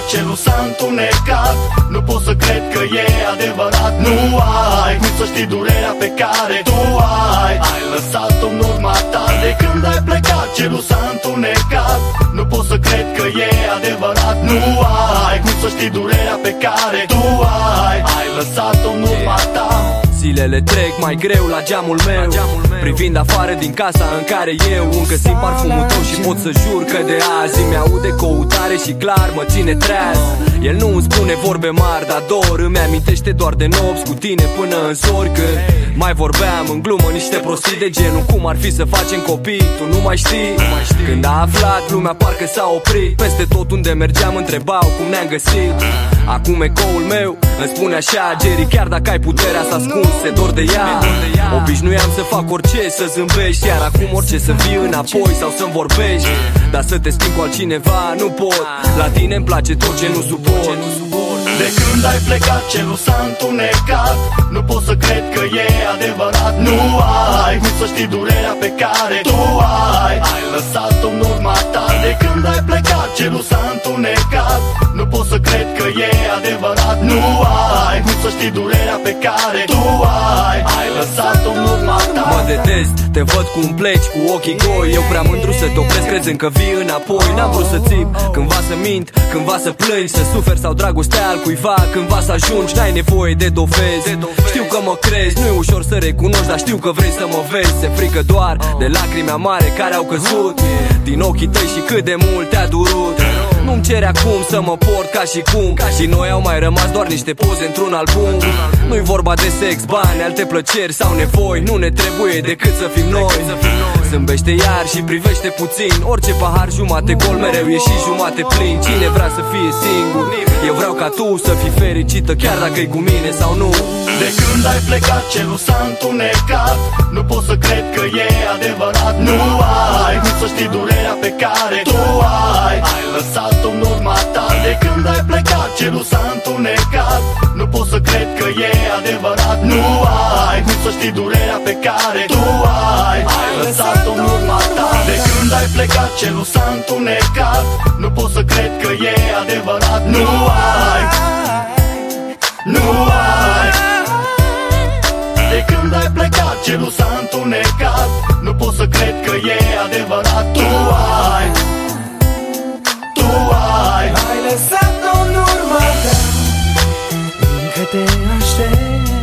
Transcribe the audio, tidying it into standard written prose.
cerul s-a întunecat. Nu pot să cred că e adevărat. Nu ai cum să știi durerea pe care tu ai lăsat-o în urma ta. De când ai plecat, cerul s-a întunecat. Nu pot să cred că e adevărat. Nu ai cum să știi durerea pe care tu ai lăsat-o în urma ta. Zilele trec mai greu la geamul meu, privind afară din casa în care eu încă simt parfumul tău și pot să jur că de azi îmi aude căutare și clar mă ține treaz. El nu îmi spune vorbe mari, dar dor îmi amintește doar de nopți cu tine până în sori. Când mai vorbeam în glumă niște prostii de genul cum ar fi să facem copii, tu nu mai știi. Când a aflat, lumea parcă s-a oprit. Peste tot unde mergeam întrebau cum ne-am găsit. Acum ecoul meu îmi spune așa: Jerry, chiar dacă ai puterea să ascunzi, se dor de ea. Obișnuiam să fac orice, să zâmbești, iar acum orice să vii înapoi sau să-mi vorbești. Dar să te schimb cu altcineva nu pot. La tine îmi place tot ce nu suport. De când ai plecat, cerul s-a întunecat. Nu pot să cred că e adevărat. Nu ai cum să știi durerea pe care tu ai lăsat-o în urma ta. De când ai plecat, cerul s-a întunecat. Nu pot să cred că e adevărat. Nu ai cum să știi durerea pe care tu ai lăsat-o în urma ta. Mă detest, te văd cum pleci cu ochii goi. Eu prea mândru să te opresc, crezând că vii înapoi. N-am vrut să țip, cândva să mint, cândva să plângi, să suferi sau dragostea al cuiva. Cândva să ajungi, n-ai nevoie de dovezi. Știu că mă crezi, nu e ușor să recunoști, dar știu că vrei să mă vezi. Se frică doar de lacrimi amare care au căzut din ochii tăi și cât de mult te-a durut. Nu-mi cere acum să mă port ca și cum și noi au mai rămas doar niște poze într-un album. Nu-i vorba de sex, bani, alte plăceri sau nevoi. Nu ne trebuie decât să fim noi. Zâmbește iar și privește puțin. Orice pahar jumate gol mereu e și jumate plin. Cine vrea să fie singur? Eu vreau ca tu să fii fericită, chiar dacă-i cu mine sau nu. De când ai plecat, cerul s-a întunecat. Nu pot să cred că e adevărat. Nu ai cum să știi durerea pe care tu ai lăsat-o în urma ta. De când ai plecat, cerul s-a întunecat. Nu pot să cred că e adevărat. Nu ai cum să știi durerea pe care tu ai lăsat-o în urma ta. De când ai plecat, cerul s-a întunecat. Nu pot să cred că e adevărat. Nu ai. De când ai plecat, cerul s-a întunecat. Nu pot să cred că e adevărat. Tu ai lăsat-o în urma ta. Încă te aștept.